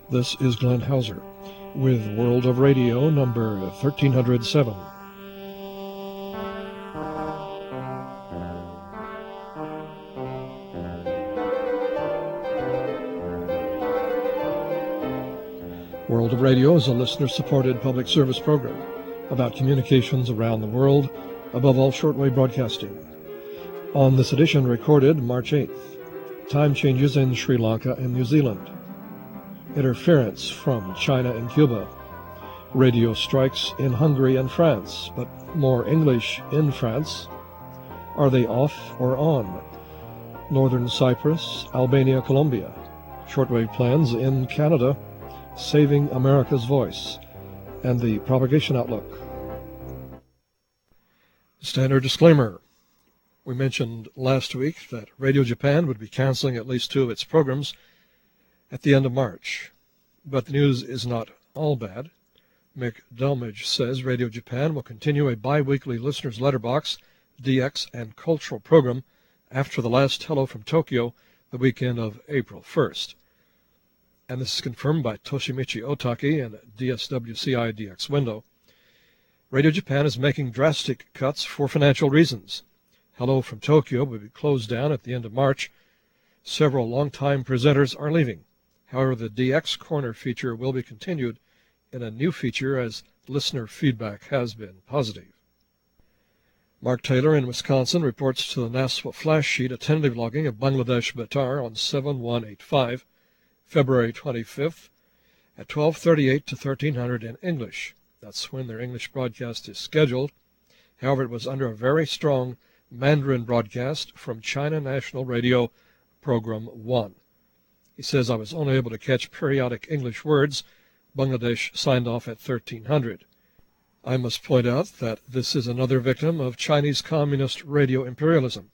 This is Glenn Hauser with World of Radio number 1307. World of Radio is a listener-supported public service program about communications around the world, above all shortwave broadcasting. On this edition, recorded March 8th, time changes in Sri Lanka and New Zealand, interference from China and Cuba, radio strikes in Hungary and France, but more English in France. Are they off or on? Northern Cyprus, Albania, Colombia, shortwave plans in Canada, saving America's voice, and the propagation outlook. Standard disclaimer. We mentioned last week that Radio Japan would be canceling at least 2 of its programs at the end of March. But the news is not all bad. Mick Delmage says Radio Japan will continue a bi-weekly listener's letterbox, DX, and cultural program after the last Hello from Tokyo, the weekend of April 1st. And this is confirmed by Toshimichi Otaki and DSWCI DX Window. Radio Japan is making drastic cuts for financial reasons. Hello from Tokyo will be closed down at the end of March. Several longtime presenters are leaving. However, the DX Corner feature will be continued in a new feature as listener feedback has been positive. Mark Taylor in Wisconsin reports to the NASWA flash sheet a tentative logging of Bangladesh Betar on 7185, February 25th at 12:38 to 1300 in English. That's when their English broadcast is scheduled. However, it was under a very strong Mandarin broadcast from China National Radio, Program 1. He says, I was only able to catch periodic English words. Bangladesh signed off at 1300. I must point out that this is another victim of Chinese communist radio imperialism.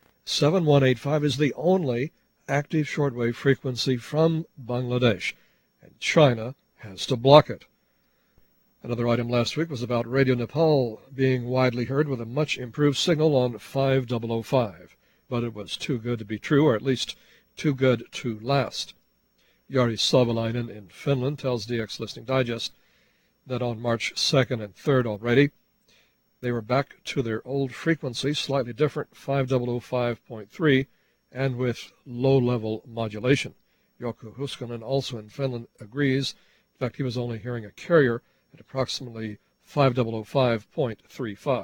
7185 is the only active shortwave frequency from Bangladesh, and China has to block it. Another item last week was about Radio Nepal being widely heard with a much improved signal on 5005, but it was too good to be true, or at least too good to last. Jari Savalainen in Finland tells DX Listening Digest that on March 2nd and 3rd already, they were back to their old frequency, slightly different, 5005.3, and with low-level modulation. Jouko Huskonen, also in Finland, agrees. In fact, he was only hearing a carrier at approximately 5005.35.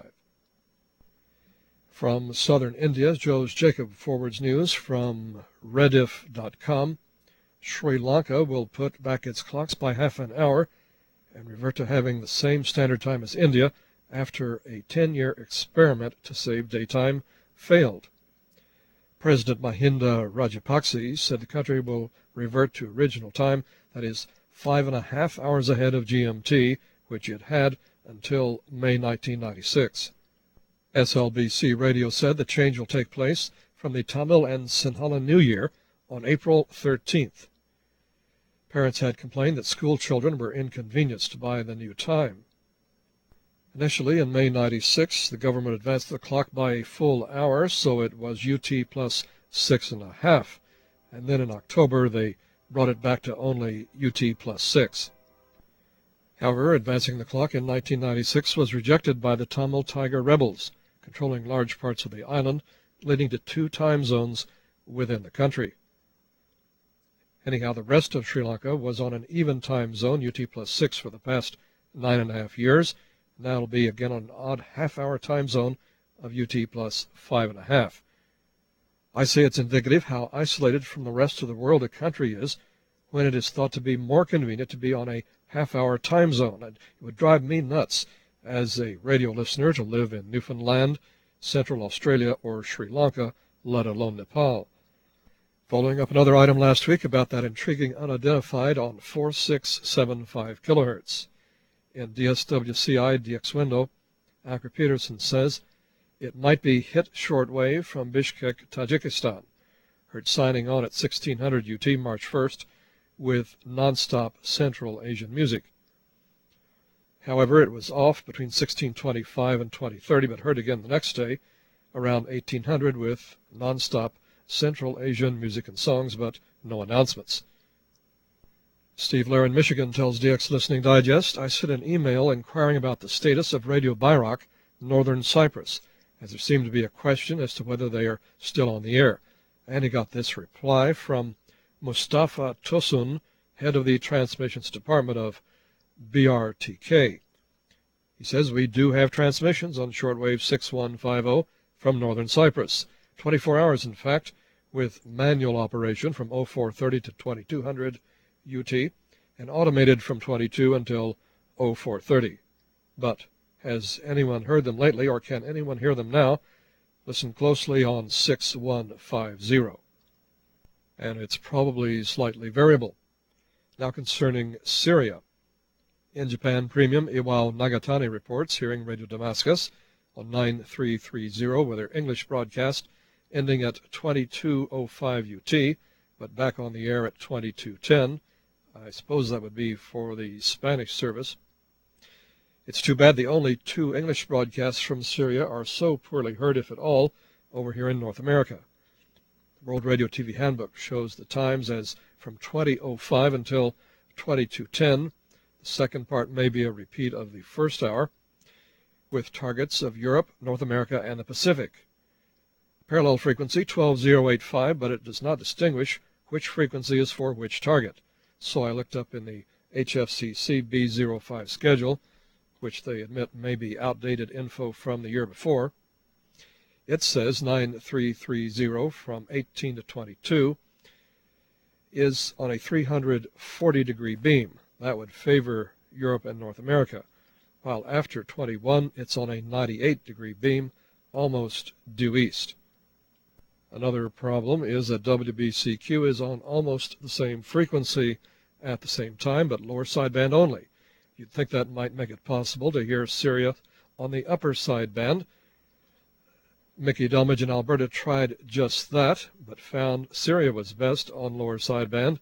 From southern India, Joe's Jacob forwards news from Rediff.com. Sri Lanka will put back its clocks by half an hour and revert to having the same standard time as India after a 10-year experiment to save daytime failed. President Mahinda Rajapaksa said the country will revert to original time, that is, 5.5 hours ahead of GMT, which it had until May 1996. SLBC Radio said the change will take place from the Tamil and Sinhala New Year on April 13th. Parents had complained that school children were inconvenienced by the new time. Initially, in May 96, the government advanced the clock by a full hour, so it was UT plus 6.5, and then in October they brought it back to only UT plus 6. However, advancing the clock in 1996 was rejected by the Tamil Tiger rebels, controlling large parts of the island, leading to 2 time zones within the country. Anyhow, the rest of Sri Lanka was on an even time zone, UT plus 6, for the past 9.5 years. Now it'll be again on an odd half-hour time zone of UT plus 5.5. I say it's indicative how isolated from the rest of the world a country is when it is thought to be more convenient to be on a half-hour time zone. And it would drive me nuts as a radio listener to live in Newfoundland, Central Australia, or Sri Lanka, let alone Nepal. Following up another item last week about that intriguing unidentified on 4675 kilohertz. In DSWCI DX Window, Akra Peterson says it might be hit shortwave from Bishkek, Tajikistan, heard signing on at 1600 UT March 1st with nonstop Central Asian music. However, it was off between 1625 and 2030, but heard again the next day around 1800 with nonstop Central Asian music and songs, but no announcements. Steve Lair in Michigan tells DX Listening Digest, I sent an email inquiring about the status of Radio Bayrak, Northern Cyprus, as there seemed to be a question as to whether they are still on the air. And he got this reply from Mustafa Tosun, head of the transmissions department of BRTK. He says, we do have transmissions on shortwave 6150 from Northern Cyprus, 24 hours in fact, with manual operation from 0430 to 2200 UT, and automated from 22 until 0430. But has anyone heard them lately, or can anyone hear them now? Listen closely on 6150. And it's probably slightly variable. Now concerning Syria. In Japan Premium, Iwao Nagatani reports, hearing Radio Damascus on 9330 with their English broadcast ending at 2205 UT, but back on the air at 2210. I suppose that would be for the Spanish service. It's too bad the only two English broadcasts from Syria are so poorly heard, if at all, over here in North America. The World Radio TV Handbook shows the times as from 2005 until 2210. The second part may be a repeat of the first hour, with targets of Europe, North America, and the Pacific. Parallel frequency 12085, but it does not distinguish which frequency is for which target. So I looked up in the HFCC B05 schedule, which they admit may be outdated info from the year before. It says 9330 from 18 to 22 is on a 340-degree beam. That would favor Europe and North America, while after 21 it's on a 98-degree beam, almost due east. Another problem is that WBCQ is on almost the same frequency at the same time, but lower sideband only. You'd think that might make it possible to hear Syria on the upper sideband. Mickey Delmage in Alberta tried just that, but found Syria was best on lower sideband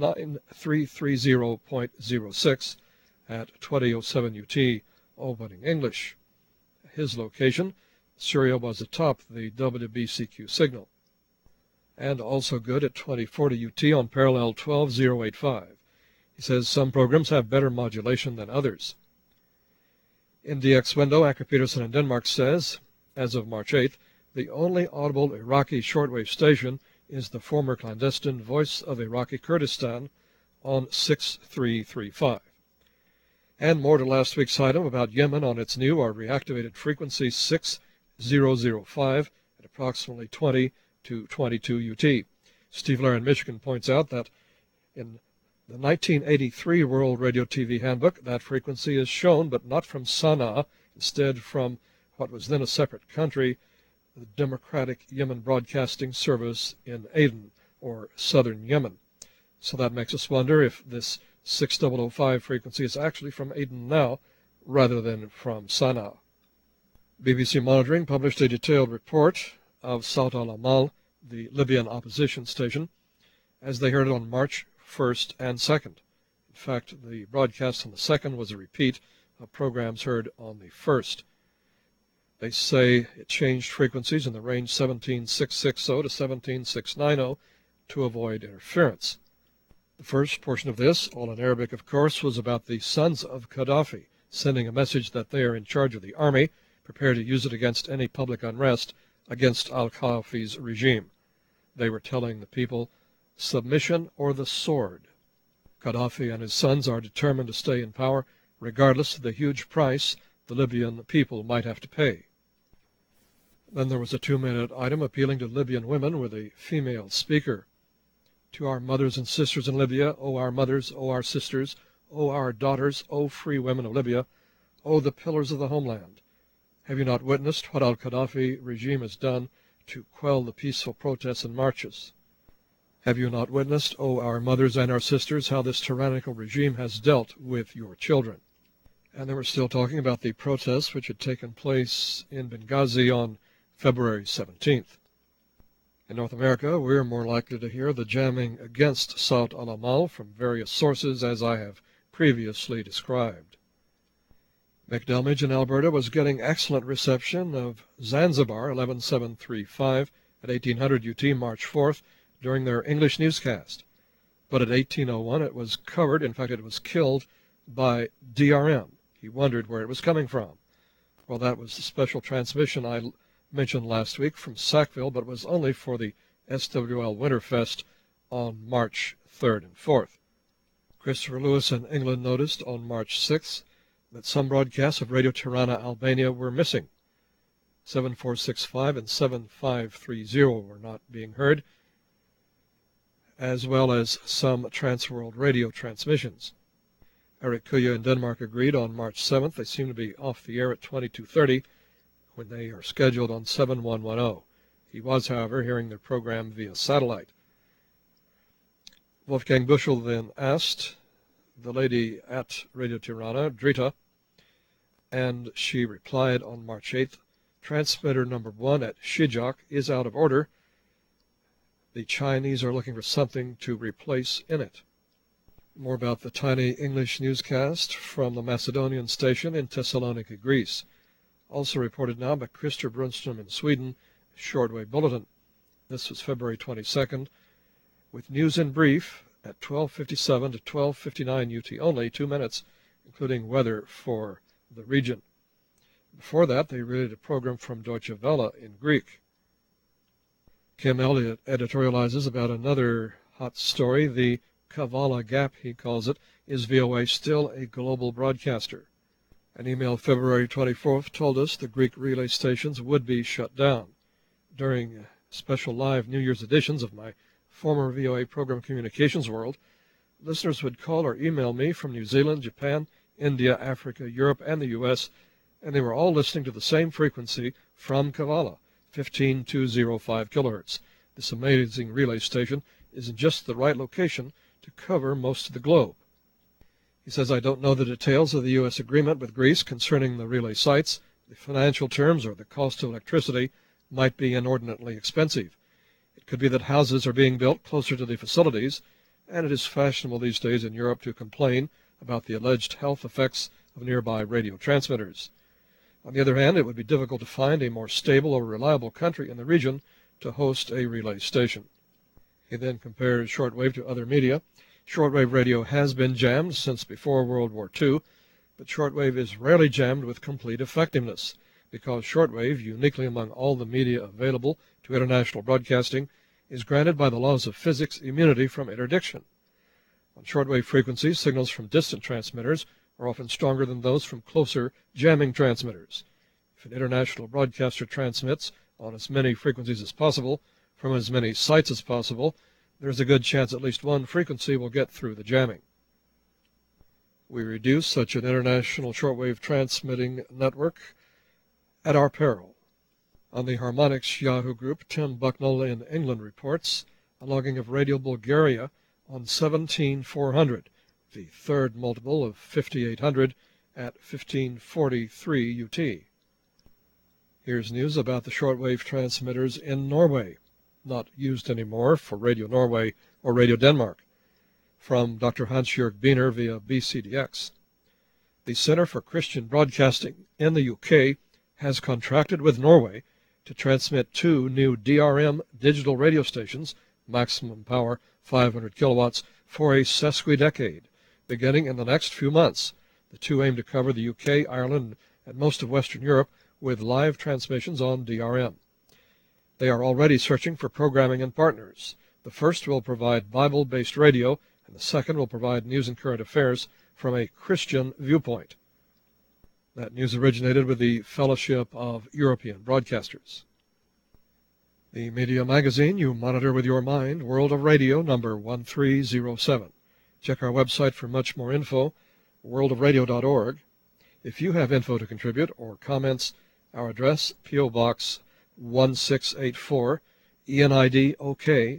9330.06 at 2007 UT, opening English. His location, Syria was atop the WBCQ signal, and also good at 2040 UT on parallel 12085. He says some programs have better modulation than others. In DX Window, Acker Peterson in Denmark says, as of March 8th, the only audible Iraqi shortwave station is the former clandestine Voice of Iraqi Kurdistan on 6335. And more to last week's item about Yemen on its new or reactivated frequency 6005 at approximately 20 to 22 UT. Steve Lair in Michigan points out that in the 1983 World Radio TV Handbook, that frequency is shown, but not from Sana'a, instead from what was then a separate country, the Democratic Yemen Broadcasting Service in Aden, or southern Yemen. So that makes us wonder if this 6005 frequency is actually from Aden now, rather than from Sana'a. BBC Monitoring published a detailed report of Sawt al-Amal, the Libyan opposition station, as they heard it on March 1st and 2nd. In fact, the broadcast on the 2nd was a repeat of programs heard on the 1st. They say it changed frequencies in the range 17660 to 17690 to avoid interference. The first portion of this, all in Arabic of course, was about the sons of Gaddafi, sending a message that they are in charge of the army, prepared to use it against any public unrest against al-Gaddafi's regime. They were telling the people, submission or the sword. Gaddafi and his sons are determined to stay in power, regardless of the huge price the Libyan people might have to pay. Then there was a 2-minute item appealing to Libyan women with a female speaker. To our mothers and sisters in Libya, O our mothers, O our sisters, O our daughters, O free women of Libya, O the pillars of the homeland. Have you not witnessed what al-Gaddafi regime has done to quell the peaceful protests and marches? Have you not witnessed, O our mothers and our sisters, how this tyrannical regime has dealt with your children? And they were still talking about the protests which had taken place in Benghazi on February 17th. In North America, we're more likely to hear the jamming against Sawt al-Amal from various sources, as I have previously described. McDelmage in Alberta was getting excellent reception of Zanzibar 11735 at 1800 UT March 4th during their English newscast. but at 1801 it was covered, in fact it was killed by DRM. He wondered where it was coming from. Well, that was the special transmission I mentioned last week from Sackville, but it was only for the SWL Winterfest on March 3rd and 4th. Christopher Lewis in England noticed on March 6th that some broadcasts of Radio Tirana Albania were missing. 7465 and 7530 were not being heard, as well as some Transworld Radio transmissions. Eric Kuya in Denmark agreed on March 7th. They seem to be off the air at 22:30 when they are scheduled on 7110. He was, however, hearing their program via satellite. Wolfgang Bushel then asked the lady at Radio Tirana, Drita, and she replied on March 8th, transmitter number 1 at Shijak is out of order. The Chinese are looking for something to replace in it. More about the tiny English newscast from the Macedonian station in Thessalonica, Greece. Also reported now by Christer Brunstrom in Sweden, Shortwave Bulletin. This was February 22nd, with news in brief at 12:57 to 12:59 UT only, 2 minutes, including weather for the region. Before that, they relayed a program from Deutsche Welle in Greek. Kim Elliott editorializes about another hot story. The Kavala Gap, he calls it. Is VOA still a global broadcaster? An email February 24th told us the Greek relay stations would be shut down. During special live New Year's editions of my former VOA program Communications World, listeners would call or email me from New Zealand, Japan, India, Africa, Europe, and the U.S., and they were all listening to the same frequency from Kavala, 15205 kilohertz. This amazing relay station is in just the right location to cover most of the globe. He says, I don't know the details of the U.S. agreement with Greece concerning the relay sites. The financial terms or the cost of electricity might be inordinately expensive. It could be that houses are being built closer to the facilities, and it is fashionable these days in Europe to complain about the alleged health effects of nearby radio transmitters. On the other hand, it would be difficult to find a more stable or reliable country in the region to host a relay station. He then compares shortwave to other media. Shortwave radio has been jammed since before World War II, but shortwave is rarely jammed with complete effectiveness, because shortwave, uniquely among all the media available to international broadcasting, is granted by the laws of physics immunity from interdiction. On shortwave frequencies, signals from distant transmitters are often stronger than those from closer jamming transmitters. If an international broadcaster transmits on as many frequencies as possible, from as many sites as possible, there's a good chance at least one frequency will get through the jamming. We reduce such an international shortwave transmitting network at our peril. On the Harmonics Yahoo group, Tim Bucknell in England reports a logging of Radio Bulgaria on 17400, the third multiple of 5800 at 1543 UT. Here's news about the shortwave transmitters in Norway, not used anymore for Radio Norway or Radio Denmark, from Dr. Hans-Jörg Biener via BCDX. The Center for Christian Broadcasting in the UK has contracted with Norway to transmit 2 new DRM digital radio stations, maximum power 500 kilowatts, for a sesquidecade, beginning in the next few months. The 2 aim to cover the UK, Ireland, and most of Western Europe with live transmissions on DRM. They are already searching for programming and partners. The first will provide Bible-based radio, and the second will provide news and current affairs from a Christian viewpoint. That news originated with the Fellowship of European Broadcasters. The media magazine you monitor with your mind, World of Radio, number 1307. Check our website for much more info, worldofradio.org. If you have info to contribute or comments, our address, P.O. Box 1684, ENID OK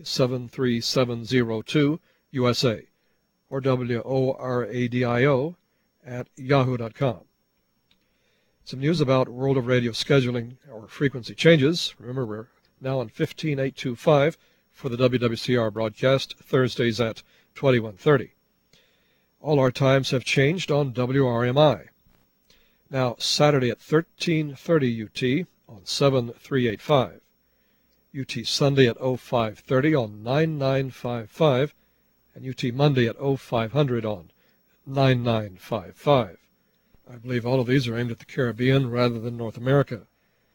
73702, USA, or WORADIO at yahoo.com. Some news about World of Radio scheduling or frequency changes. Remember, we're now on 15825 for the WWCR broadcast, Thursdays at 2130. All our times have changed on WRMI. Now, Saturday at 1330 UT on 7385. UT Sunday at 0530 on 9955, and UT Monday at 0500 on 9955. I believe all of these are aimed at the Caribbean rather than North America.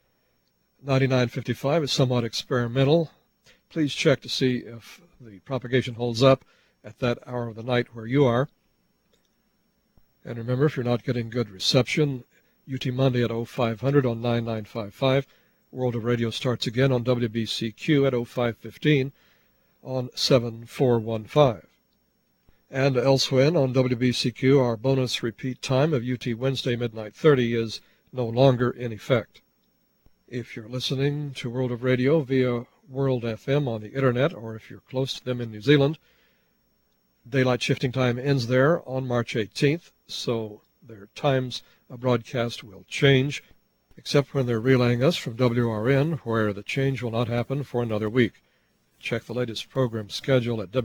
9955 is somewhat experimental. Please check to see if the propagation holds up at that hour of the night where you are. And remember, if you're not getting good reception, UT Monday at 0500 on 9955. World of Radio starts again on WBCQ at 0515 on 7415. And elsewhere on WBCQ, our bonus repeat time of UT Wednesday midnight 30 is no longer in effect. If you're listening to World of Radio via World FM on the internet, or if you're close to them in New Zealand, daylight shifting time ends there on March 18th, so their times of broadcast will change, except when they're relaying us from WRN, where the change will not happen for another week. Check the latest program schedule at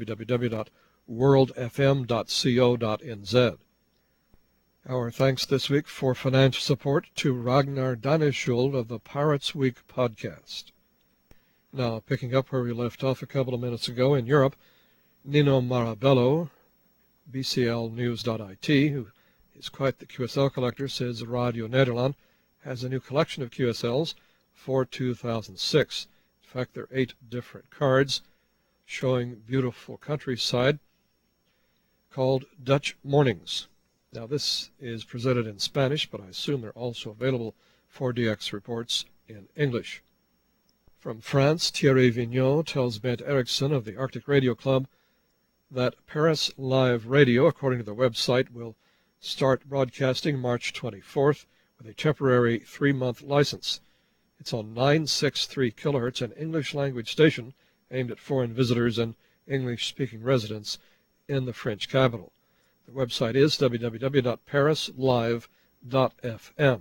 www.worldfm.co.nz. Our thanks this week for financial support to Ragnar Daneskjold of the Pirates Week podcast. Now, picking up where we left off a couple of minutes ago in Europe, Nino Marabello, bclnews.it, who is quite the QSL collector, says Radio Nederland has a new collection of QSLs for 2006. In fact, there are 8 different cards showing beautiful countryside called Dutch Mornings. Now, this is presented in Spanish, but I assume they're also available for DX reports in English. From France, Thierry Vigneault tells Bent Eriksson of the Arctic Radio Club that Paris Live Radio, according to their website, will start broadcasting March 24th with a temporary 3-month license. It's on 963 kHz, an English-language station aimed at foreign visitors and English-speaking residents in the French capital. The website is www.parislive.fm.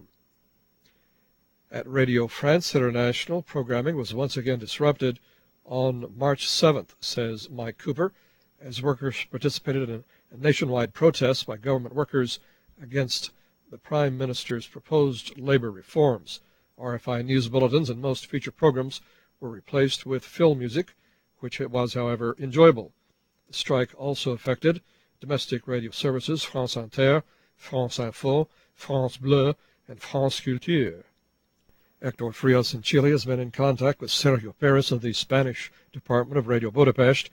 At Radio France International, programming was once again disrupted on March 7th, says Mike Cooper, as workers participated in a nationwide protest by government workers against the Prime Minister's proposed labor reforms. RFI news bulletins and most feature programs were replaced with film music, which was, however, enjoyable. The strike also affected domestic radio services France Inter, France Info, France Bleu, and France Culture. Hector Frias in Chile has been in contact with Sergio Perez of the Spanish Department of Radio Budapest,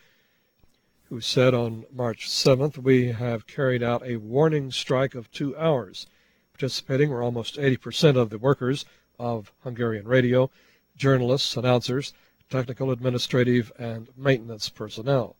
who said on March 7th, "We have carried out a warning strike of 2 hours. Participating were almost 80% of the workers of Hungarian radio, journalists, announcers, technical, administrative, and maintenance personnel."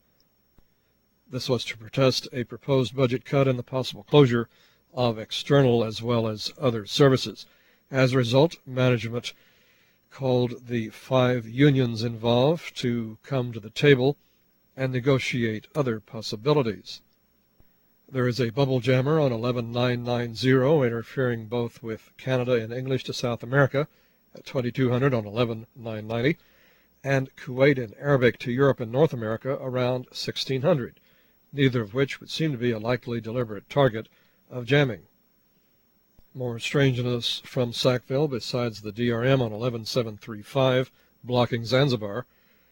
This was to protest a proposed budget cut and the possible closure of external as well as other services. As a result, management called the 5 unions involved to come to the table and negotiate other possibilities. There is a bubble jammer on 11990 interfering both with Canada in English to South America at 2200 on 11990 and Kuwait in Arabic to Europe and North America around 1600, neither of which would seem to be a likely deliberate target of jamming. More strangeness from Sackville besides the DRM on 11735 blocking Zanzibar.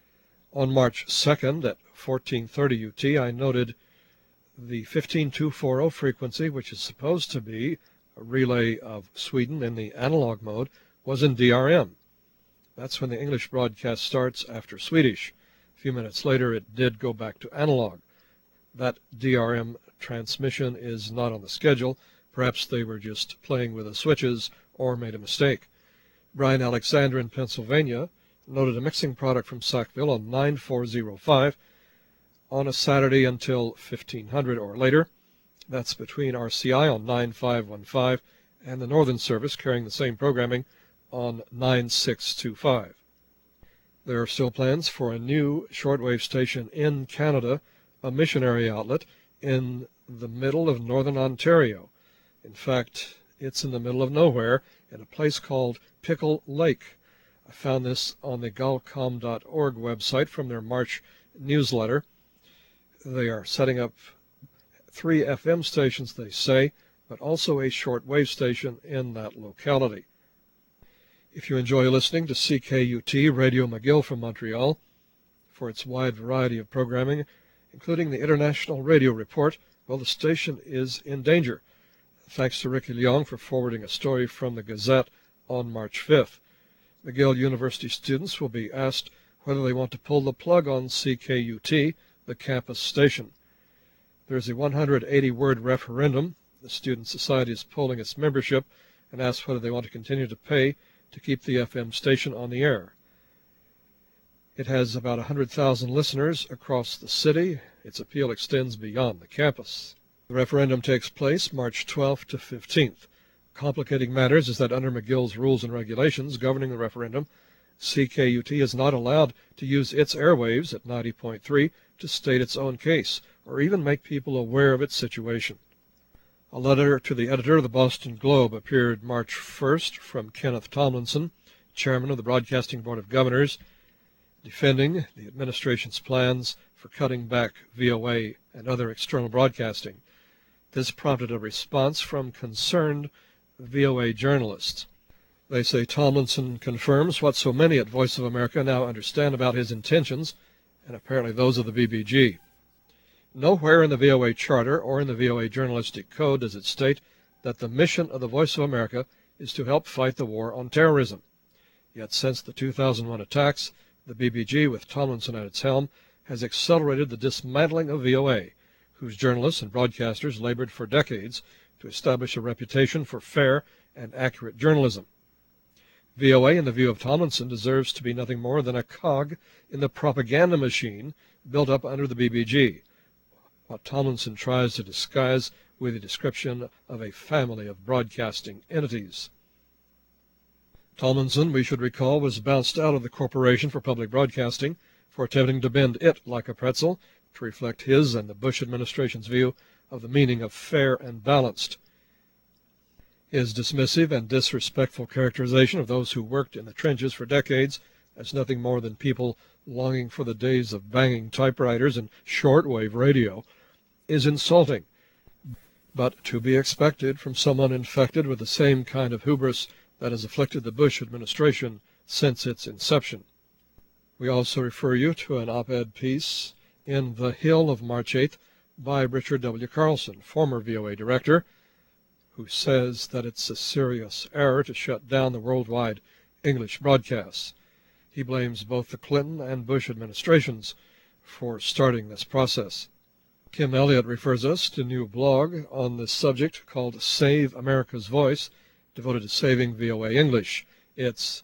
On March 2nd at 1430 UT, I noted the 15240 frequency, which is supposed to be a relay of Sweden in the analog mode, was in DRM. That's when the English broadcast starts after Swedish. A few minutes later, it did go back to analog. That DRM transmission is not on the schedule. Perhaps they were just playing with the switches or made a mistake. Brian Alexander in Pennsylvania noted a mixing product from Sackville on 9405 on a Saturday until 1500 or later. That's between RCI on 9515 and the Northern Service carrying the same programming on 9625. There are still plans for a new shortwave station in Canada, a missionary outlet in the middle of northern Ontario. In fact, it's in the middle of nowhere in a place called Pickle Lake. I found this on the galcom.org website from their March newsletter. They are setting up 3 FM stations, they say, but also a shortwave station in that locality. If you enjoy listening to CKUT, Radio McGill from Montreal, for its wide variety of programming, including the International Radio Report, well, the station is in danger. Thanks to Ricky Leong for forwarding a story from the Gazette on March 5th. McGill University students will be asked whether they want to pull the plug on CKUT, the campus station. There's a 180-word referendum. The Student Society is polling its membership and asks whether they want to continue to pay to keep the FM station on the air. It has about 100,000 listeners across the city. Its appeal extends beyond the campus. The referendum takes place March 12th to 15th. Complicating matters is that under McGill's rules and regulations governing the referendum, CKUT is not allowed to use its airwaves at 90.3 to state its own case or even make people aware of its situation. A letter to the editor of the Boston Globe appeared March 1st from Kenneth Tomlinson, chairman of the Broadcasting Board of Governors, defending the administration's plans for cutting back VOA and other external broadcasting. This prompted a response from concerned VOA journalists. They say Tomlinson confirms what so many at Voice of America now understand about his intentions, and apparently those of the BBG. Nowhere in the VOA Charter or in the VOA Journalistic Code does it state that the mission of the Voice of America is to help fight the war on terrorism. Yet since the 2001 attacks, the BBG, with Tomlinson at its helm, has accelerated the dismantling of VOA, whose journalists and broadcasters labored for decades to establish a reputation for fair and accurate journalism. VOA, in the view of Tomlinson, deserves to be nothing more than a cog in the propaganda machine built up under the BBG, what Tomlinson tries to disguise with a description of a family of broadcasting entities. Tomlinson, we should recall, was bounced out of the Corporation for Public Broadcasting for attempting to bend it like a pretzel to reflect his and the Bush administration's view of the meaning of fair and balanced. His dismissive and disrespectful characterization of those who worked in the trenches for decades as nothing more than people longing for the days of banging typewriters and shortwave radio is insulting, but to be expected from someone infected with the same kind of hubris that has afflicted the Bush administration since its inception. We also refer you to an op-ed piece in The Hill of March 8th by Richard W. Carlson, former VOA director, who says that it's a serious error to shut down the worldwide English broadcasts. He blames both the Clinton and Bush administrations for starting this process. Kim Elliott refers us to a new blog on this subject called Save America's Voice, devoted to saving VOA English. It's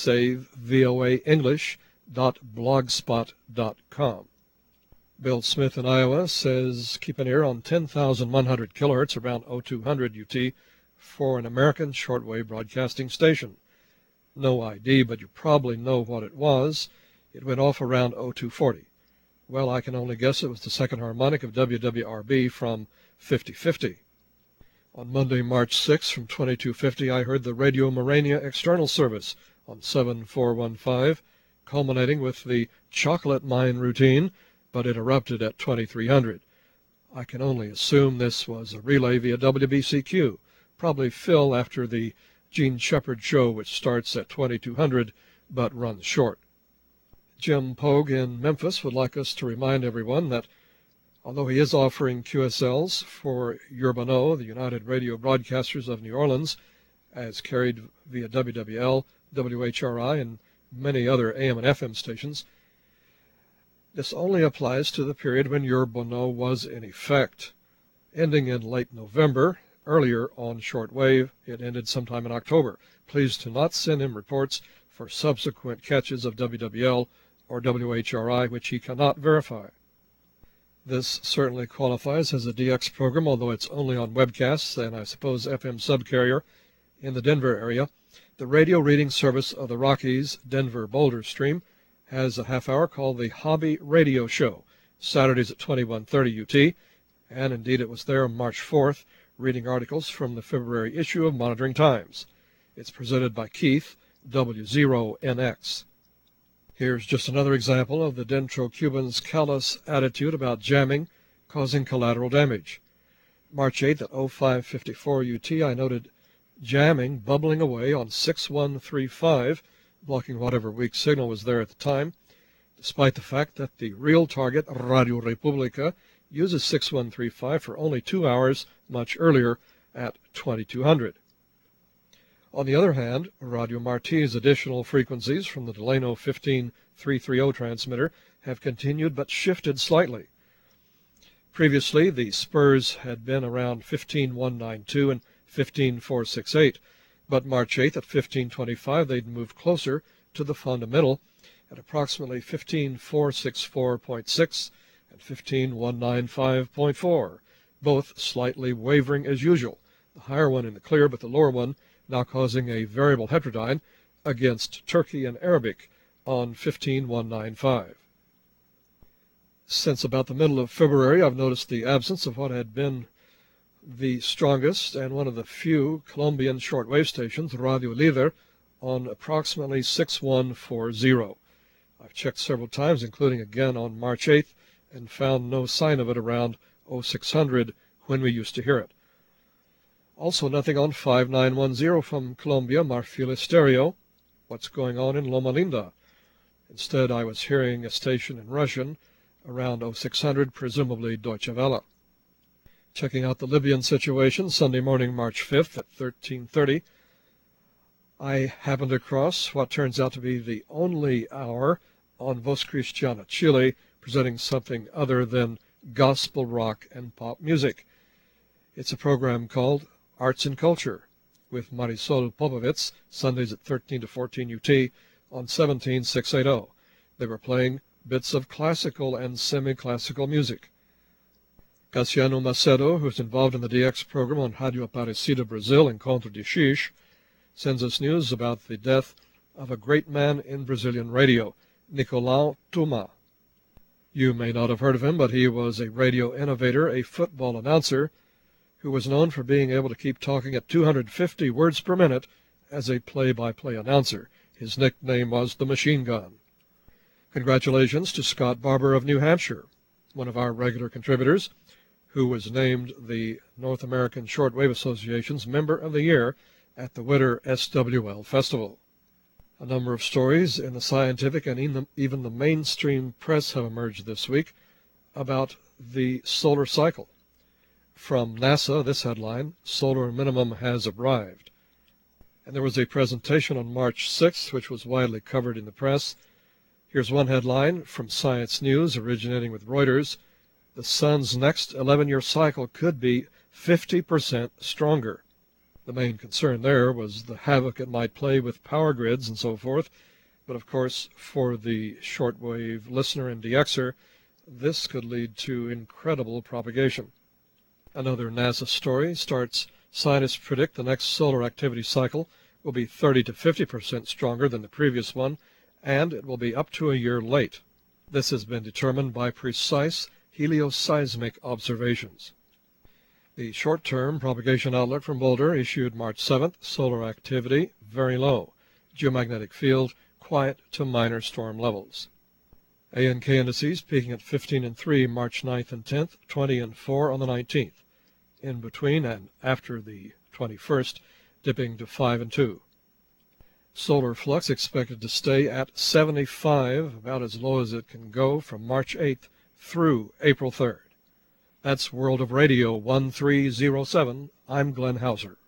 savevoaenglish.blogspot.com. Bill Smith in Iowa says keep an ear on 10,100 kilohertz around 0200 UT for an American shortwave broadcasting station. No ID, but you probably know what it was. It went off around 0240. Well, I can only guess it was the second harmonic of WWRB from 5050. On Monday, March 6, from 2250, I heard the Radio Morania external service on 7415, culminating with the chocolate mine routine, but it erupted at 2300. I can only assume this was a relay via WBCQ, probably Phil after the Gene Shepard show, which starts at 2200 but runs short. Jim Pogue in Memphis would like us to remind everyone that although he is offering QSLs for Yerba No, the United Radio Broadcasters of New Orleans, as carried via WWL, WHRI, and many other AM and FM stations, this only applies to the period when Yerba No was in effect. Ending in late November, earlier on shortwave, it ended sometime in October. Please do not send him reports for subsequent catches of WWL or WHRI, which he cannot verify. This certainly qualifies as a DX program, although it's only on webcasts and I suppose FM subcarrier in the Denver area. The radio reading service of the Rockies Denver Boulder stream has a half hour called the Hobby Radio Show, Saturdays at 2130 UT, and indeed it was there on March 4th, reading articles from the February issue of Monitoring Times. It's presented by Keith, W0NX. Here's just another example of the Dentro-Cubans' callous attitude about jamming causing collateral damage. March 8th at 0554 UT, I noted jamming bubbling away on 6135, blocking whatever weak signal was there at the time. despite the fact that the real target, Radio Republica, uses 6135 for only 2 hours much earlier at 2200. On the other hand, Radio Marti's additional frequencies from the Delano 15330 transmitter have continued but shifted slightly. Previously, the spurs had been around 15192 and 15468, but March 8th at 1525 they'd moved closer to the fundamental at approximately 15464.6 and 15195.4, both slightly wavering as usual, the higher one in the clear but the lower one now causing a variable heterodyne against Turkey and Arabic on 15195. Since about the middle of February, I've noticed the absence of what had been the strongest and one of the few Colombian shortwave stations, Radio Líder, on approximately 6140. I've checked several times, including again on March 8th, and found no sign of it around 0600 when we used to hear it. Also nothing on 5910 from Colombia, Marfil Estéreo. What's going on in Loma Linda? Instead, I was hearing a station in Russian around 0600, presumably Deutsche Welle. Checking out the Libyan situation, Sunday morning, March 5th at 1330, I happened across what turns out to be the only hour on Voz Cristiana Chile presenting something other than gospel rock and pop music. It's a program called Arts and Culture with Marisol Popovits, Sundays at 13 to 14 UT on 17680. They were playing bits of classical and semi-classical music. Cassiano Macedo, who's involved in the DX program on Radio Aparecida Brazil, Encontro de Xix, sends us news about the death of a great man in Brazilian radio, Nicolau Tuma. You may not have heard of him, but he was a radio innovator, a football announcer, who was known for being able to keep talking at 250 words per minute as a play-by-play announcer. His nickname was the Machine Gun. Congratulations to Scott Barber of New Hampshire, one of our regular contributors, who was named the North American Shortwave Association's Member of the Year at the Winter SWL Festival. A number of stories in the scientific and even the mainstream press have emerged this week about the solar cycle. From NASA, this headline, "Solar Minimum Has Arrived." And there was a presentation on March 6th, which was widely covered in the press. Here's one headline from Science News, originating with Reuters. The sun's next 11-year cycle could be 50% stronger. The main concern there was the havoc it might play with power grids and so forth. But of course, for the shortwave listener and DXer, this could lead to incredible propagation. Another NASA story starts, scientists predict the next solar activity cycle will be 30 to 50% stronger than the previous one, and it will be up to a year late. This has been determined by precise helioseismic observations. The short-term propagation outlook from Boulder issued March 7th, solar activity very low, geomagnetic field quiet to minor storm levels. ANK indices peaking at 15 and 3 March 9th and 10th, 20 and 4 on the 19th. In between and after the 21st, dipping to 5 and 2. Solar flux expected to stay at 75, about as low as it can go from March 8th through April 3rd. That's World of Radio 1307. I'm Glenn Hauser.